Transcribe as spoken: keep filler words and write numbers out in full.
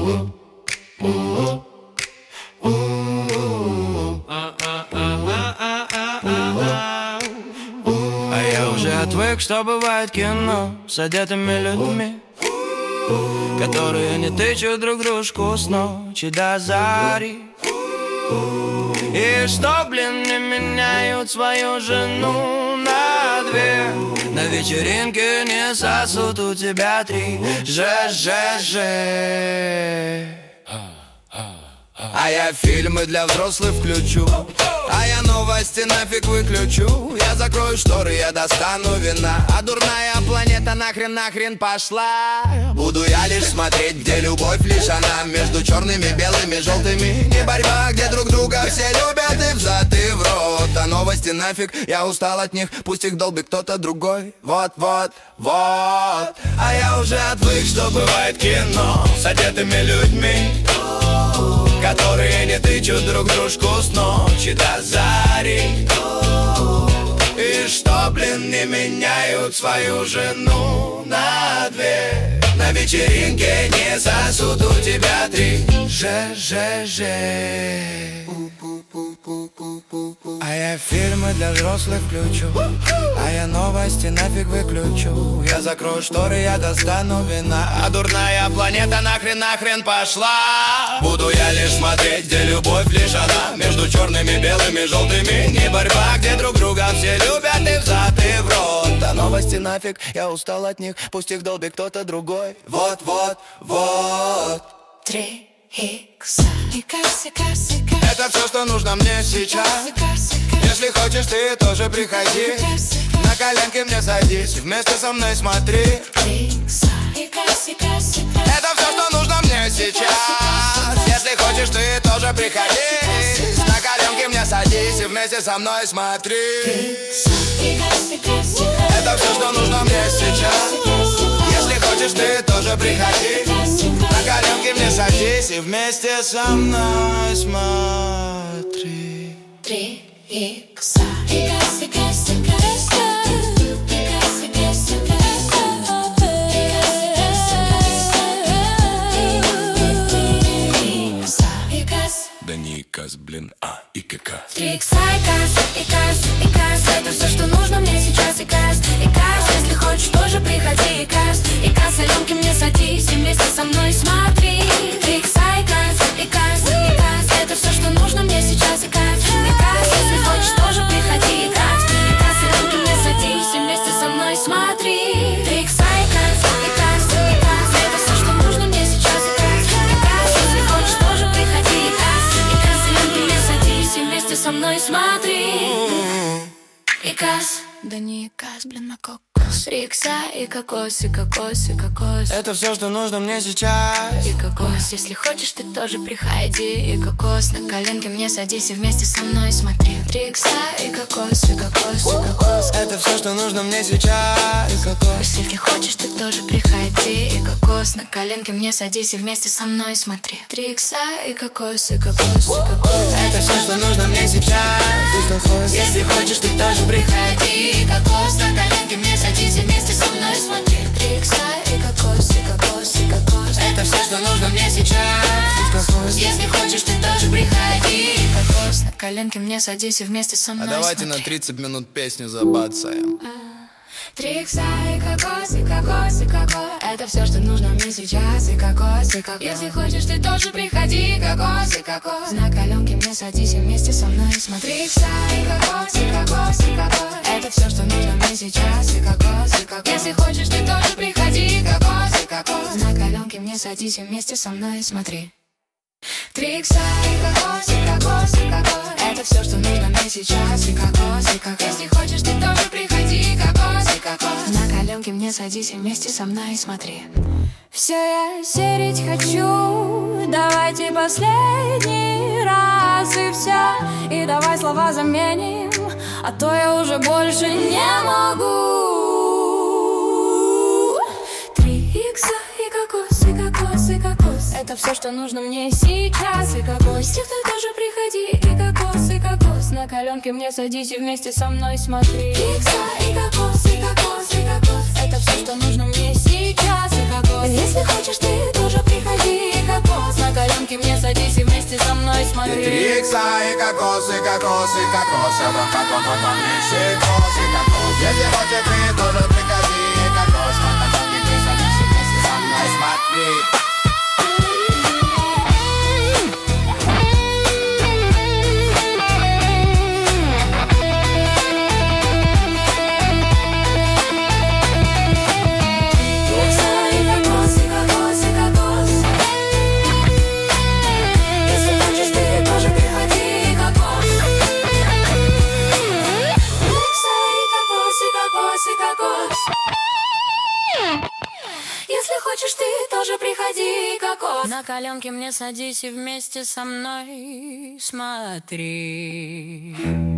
А я уже отвык, что бывает кино с одетыми людьми, которые не тычут друг дружку с ночи до зари. И что, блин, не меняют свою жену на две, на вечеринке не сосут у тебя три. Же-же-же. А я фильмы для взрослых включу, а я новости нафиг выключу. Я закрою шторы, я достану вина, а дурная планета нахрен нахрен пошла. Буду я лишь смотреть, где любовь лишь она, между черными, белыми, желтыми. Не борьба, где друг друга все любят и взад и в рот. А новости нафиг, я устал от них, пусть их долбит кто-то другой. Вот, вот, вот. А я уже отвык, что бывает кино с одетыми людьми, которые не тычут друг дружку с ночи до зари. И что, блин, не меняют свою жену на две, на вечеринке не сосут у тебя три. Же-же-же. А я фильмы для взрослых включу, а я новости нафиг выключу. Я закрою шторы, я достану вина, а дурная планета нахрен нахрен пошла. Буду я лишь смотреть, где любовь лишь она, между черными, белыми, желтыми. Не борьба, где друг друга все любят и взад и в рот. А новости нафиг, я устал от них, пусть их долбит кто-то другой. Вот, вот, вот. Три икса. Икас, икас, икас. Это все, что нужно мне сейчас. Если хочешь, ты тоже приходи, на коленки мне садись, вместе со мной смотри. Это все, что нужно мне сейчас. Если хочешь, ты тоже приходи, на коленки мне садись и вместе со мной смотри. Это все, что нужно мне сейчас. Если хочешь, ты тоже приходи, на коленки мне садись и вместе со мной смотри. Три икса. Икас, икас, икас. Икас, икас, икас. Икас. Да не икас, блин, а икка. Три икса, икас, икас, икас. Это все, что нужно мне сейчас. Икас, икас. Если хочешь, тоже приходи. Икас, икас. Аленки мне садись и вместе со мной смотри. Три икса, икас, икас, икас. Это все, что нужно мне сейчас. Икас, икас. Если хочешь, тоже приходи. Икас, икас. Аленки мне садись и вместе со мной смотри. Три икса, икас, икас, икас. Это все, что нужно мне сейчас. Икас, икас. Если хочешь, тоже приходи. Икас, икас. Аленки мне садись и вместе со мной смотри. Икас. Да не икас, блин, на кокос. Икса и кокос, и кокос, и кокос. Это все, что нужно мне сейчас. И кокос, если хочешь, ты тоже приходи. И кокос, на коленке мне садись и вместе со мной смотри. Три икса и кокос, и кокос, и кокос. Это все, что нужно мне сейчас. И кокос. Если хочешь, ты тоже приходи. И кокос, на коленке мне садись и вместе со мной смотри. Три икса и кокос, и кокос, и кокос. Это все, что нужно мне сейчас. Если хочешь, ты тоже приходи. И кокос, на коленке мне садись и вместе со мной смотри. Три икса и кокос, и кокос, и кокос. Это все, что нужно мне сейчас. Если хочешь, ты тоже приходи. И кокос, на коленке мне садись и вместе со мной А давайте смотри. на тридцать минут песню забацаем. Три икса и кокос, и кокос, и кокос. Это все, что нужно мне сейчас. И кокос, и кокос. Если хочешь, ты тоже приходи. Кокос, и кокос. На коленке мне садись и вместе со мной смотри. Икса и кокос, и кокос, и кокос. Это все, что нужно мне сейчас. И кокос, и кокос. Если хочешь, ты тоже приходи. Кокос, и кокос. На коленке мне садись и вместе со мной смотри. Три икса и кокос, и кокос, и кокос. Это все, что нужно мне сейчас. И кокос, и кокос. Если хочешь, ты тоже приходи. Кокос, и кокос. На коленке мне садись и вместе со мной смотри. Все я серить хочу, давайте последний раз и все. И давай слова заменим, а то я уже больше не могу. Три икса и кокос, и кокос, и кокос. Это все, что нужно мне сейчас. И кокос, если ты тоже приходи. И кокос, и кокос. На коленке мне садись и вместе со мной смотри. Икса и кокос, и кокос, и кокос. Это все, что нужно мне сейчас. И кокос, если хочешь, ты тоже приходи. И кокос. смотри. Три икса и кокос, и кокос, и кокос. Я в каком потом вещи, кос, и кокос. Если хочешь ты тоже приходи, и кокос. На каталке ты садись вместе со мной, смотри. Если хочешь ты тоже приходи, кокос. На коленке мне садись и вместе со мной смотри.